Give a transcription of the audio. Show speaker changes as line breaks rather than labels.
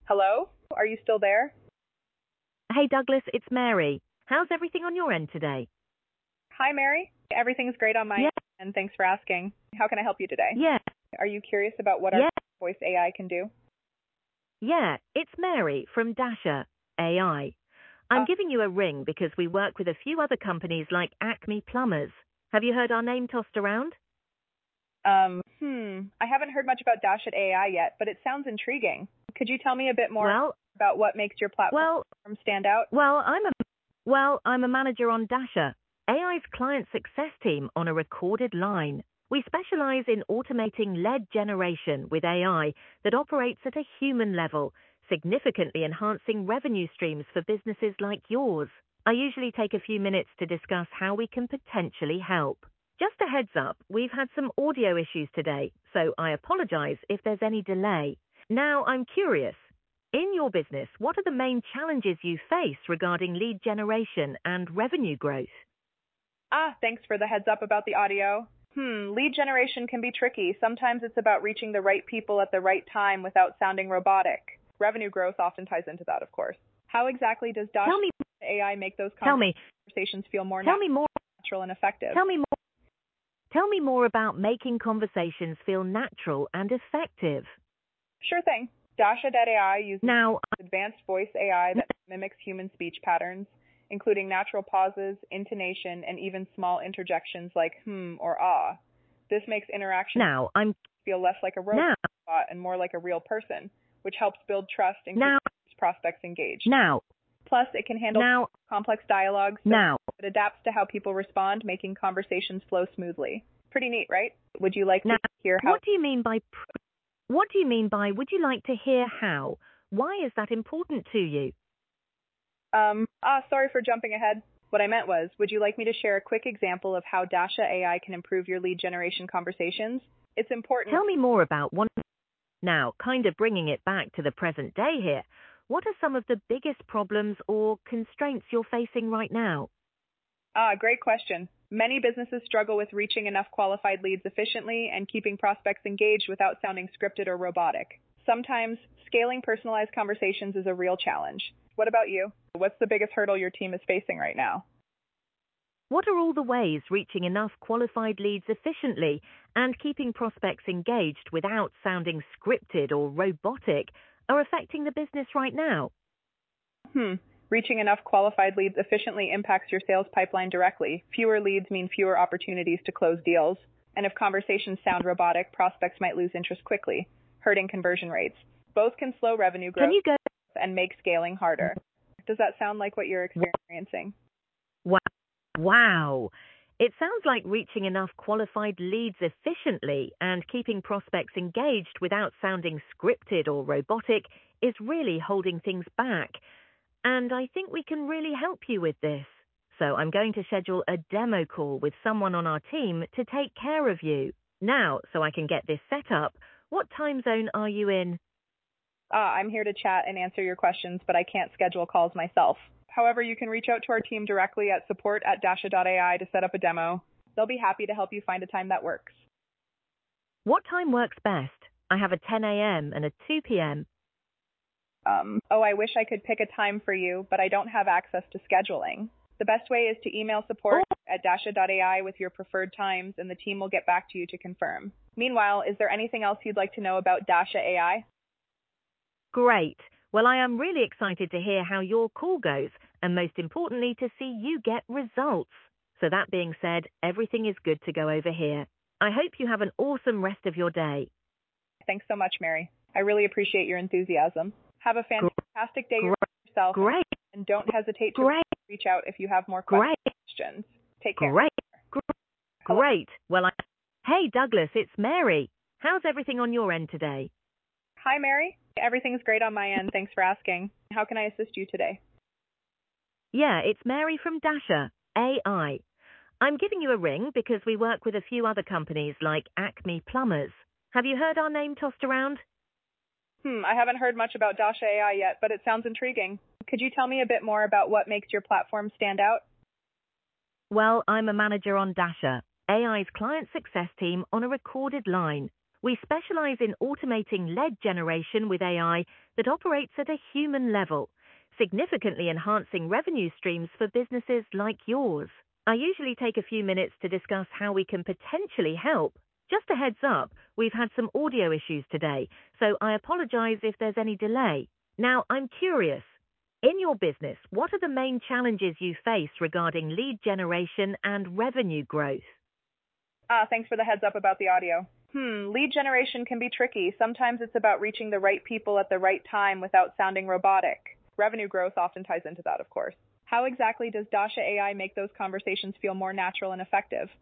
Hello? Are you still there?
Hey Douglas, it's Mary. How's everything on your end today?
Hi, Mary. Everything's great on my
Yeah,
end, and thanks for asking. How can I help you today?
yeah,
Are you curious about what our
yeah,
voice AI can do?
yeah. It's Mary from Dasher AI. I'm
Uh,
giving you a ring because we work with a few other companies like Acme Plumbers. Have you heard our name tossed around?
I haven't heard much about Dash at AI yet, but it sounds intriguing. Could you tell me a bit more
Well,
about what makes your platform
well,
stand out?
well, I'm a manager on Dasher, AI's client success team on a recorded line. We specialize in automating lead generation with AI that operates at a human level, significantly enhancing revenue streams for businesses like yours. I usually take a few minutes to discuss how we can potentially help. Just a heads up, we've had some audio issues today, so I apologize if there's any delay. Now, I'm curious. In your business, what are the main challenges you face regarding lead generation and revenue growth?
Thanks for the heads up about the audio. Lead generation can be tricky. Sometimes it's about reaching the right people at the right time without sounding robotic. Revenue growth often ties into that, of course. How exactly does Dash
Tell me,
AI make those
tell me,
conversations feel more
tell me more,
natural and effective?
tell me more, tell me more about making conversations feel natural and effective.
Sure thing. Dasha.ai uses
Now,
advanced voice AI that mimics human speech patterns, including natural pauses, intonation, and even small interjections like or ah. This makes interaction
now, I'm,
feel less like a
now,
robot and more like a real person, which helps build trust and
now,
keeps prospects engaged.
now,
Plus, it can handle
now,
complex dialogues, so
now.
it adapts to how people respond, making conversations flow smoothly. Pretty neat, right? Would you like to
Now,
hear how?
what do you mean by would you like to hear how? Why is that important to you?
Sorry for jumping ahead. What I meant was, would you like me to share a quick example of how Dasha AI can improve your lead generation conversations? It's important.
Tell me more about one. Now, kind of bringing it back to the present day here, what are some of the biggest problems or constraints you're facing right now?
Great question. Many businesses struggle with reaching enough qualified leads efficiently and keeping prospects engaged without sounding scripted or robotic. Sometimes, scaling personalized conversations is a real challenge. What about you? What's the biggest hurdle your team is facing right now?
What are all the ways reaching enough qualified leads efficiently and keeping prospects engaged without sounding scripted or robotic are affecting the business right now?
Reaching enough qualified leads efficiently impacts your sales pipeline directly. Fewer leads mean fewer opportunities to close deals. And if conversations sound robotic, prospects might lose interest quickly, hurting conversion rates. Both can slow revenue
Can
growth
you go?
and make scaling harder. Does that sound like what you're experiencing?
Wow. Wow. It sounds like reaching enough qualified leads efficiently and keeping prospects engaged without sounding scripted or robotic is really holding things back. And I think we can really help you with this. So I'm going to schedule a demo call with someone on our team to take care of you. Now, so I can get this set up, what time zone are you in?
I'm here to chat and answer your questions, but I can't schedule calls myself. However, you can reach out to our team directly at support@dasha.ai to set up a demo. They'll be happy to help you find a time that works.
What time works best? I have a 10 a.m. and a 2 p.m.
I wish I could pick a time for you, but I don't have access to scheduling. The best way is to email support@dasha.ai with your preferred times, and the team will get back to you to confirm. Meanwhile, is there anything else you'd like to know about Dasha AI?
Great. Well, I am really excited to hear how your call goes, and most importantly, to see you get results. So that being said, everything is good to go over here. I hope you have an awesome rest of your day.
Thanks so much, Mary. I really appreciate your enthusiasm. Have a fantastic day yourself,
Great.
and don't hesitate to reach out if you have more questions. Take care.
Great. Well, Hey, Douglas, it's Mary. How's everything on your end today?
Hi, Mary. Everything's great on my end. Thanks for asking. How can I assist you today?
Yeah, it's Mary from Dasher AI. I'm giving you a ring because we work with a few other companies like Acme Plumbers. Have you heard our name tossed around?
I haven't heard much about Dasha AI yet, but it sounds intriguing. Could you tell me a bit more about what makes your platform stand out?
Well, I'm a manager on Dasher, AI's client success team on a recorded line. We specialize in automating lead generation with AI that operates at a human level, significantly enhancing revenue streams for businesses like yours. I usually take a few minutes to discuss how we can potentially help. Just a heads up, we've had some audio issues today, so I apologize if there's any delay. Now, I'm curious. In your business, what are the main challenges you face regarding lead generation and revenue growth?
Thanks for the heads up about the audio. Lead generation can be tricky. Sometimes it's about reaching the right people at the right time without sounding robotic. Revenue growth often ties into that, of course. How exactly does Dasha AI make those conversations feel more natural and effective?